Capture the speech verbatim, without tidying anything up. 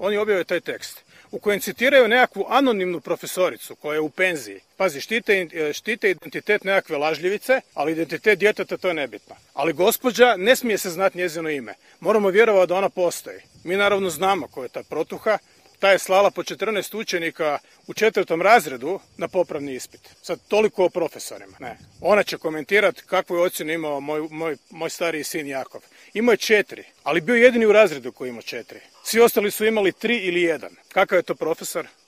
oni objave taj tekst u kojem citiraju nekakvu anonimnu profesoricu koja je u penziji. Pazi, štite, štite identitet nekakve lažljivice, ali identitet djeteta to je nebitno. Ali gospođa, ne smije se znati njezino ime. Moramo vjerovati da ona postoji. Mi naravno znamo ko je ta protuha. Ta je slala po četrnaest učenika u četvrtom razredu na popravni ispit. Sad toliko o profesorima. Ne. Ona će komentirati kakvu je ocjenu imao moj, moj, moj stariji sin Jakov. Imao je četiri, ali bio jedini u razredu koji imao četiri. Svi ostali su imali tri ili jedan. Kakav je to profesor?